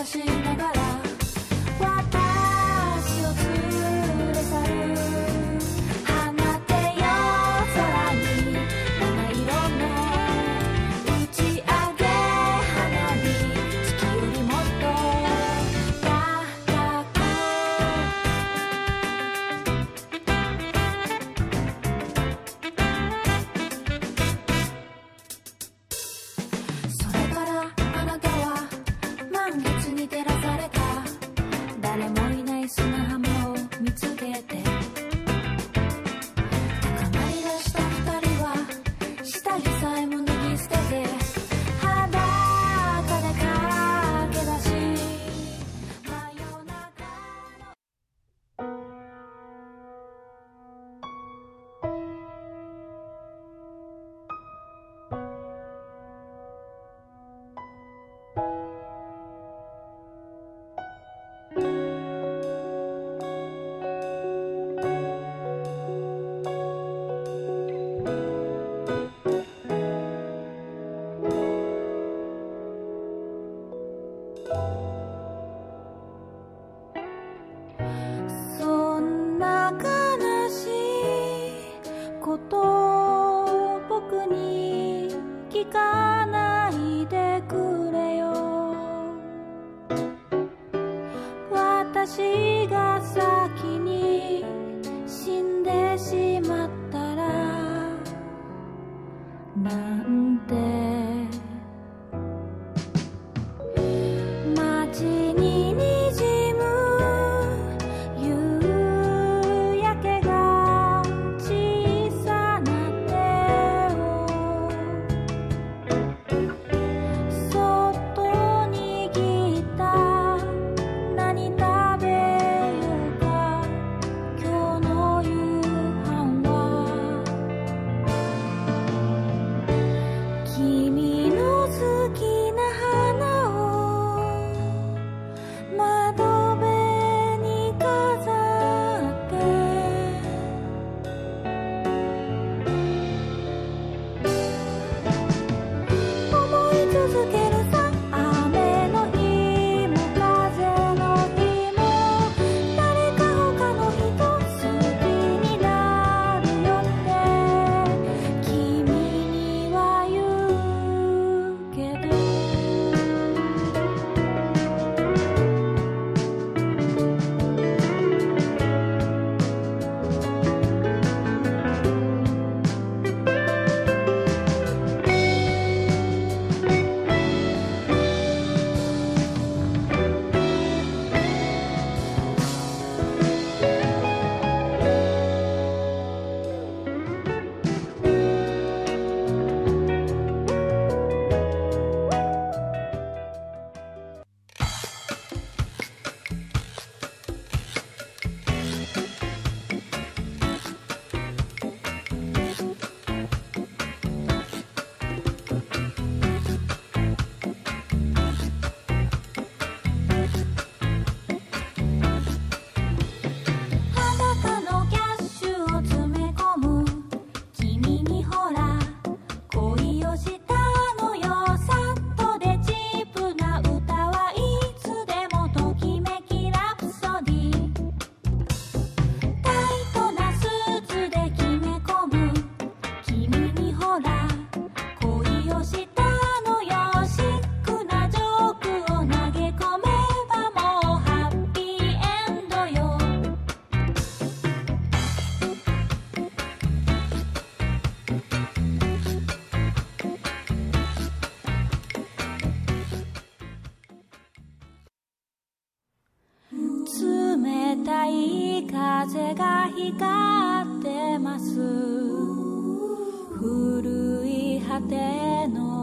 しながら私を連れ去る放てよ空に七色の打ち上げ花火月よりもっと高くそれからあなたは満月に照らされた誰もいない砂浜を見つけて高まりだした二人は下着さえも脱ぎ捨てて裸で駆け出し真夜中のそんな悲しいことを僕に聞かないでくれよ私が先に死んでしまったらなんて街ににじむ夕焼けが小さな手をそっと握った何食べようか今日の夕飯は君の好きな花を窓辺に飾って思い続けるさ雨の日も風の日も誰か他の人好きになるよって君には言うけど裸のキャッシュを詰め込む君にほら恋をしたのよサッとでチープな歌はいつでもときめきラプソディタイトなスーツで決め込む君にほら恋をしたのよシックなジョークを投げ込めばもうハッピーエンドよ冷たい風が光ってます古い果ての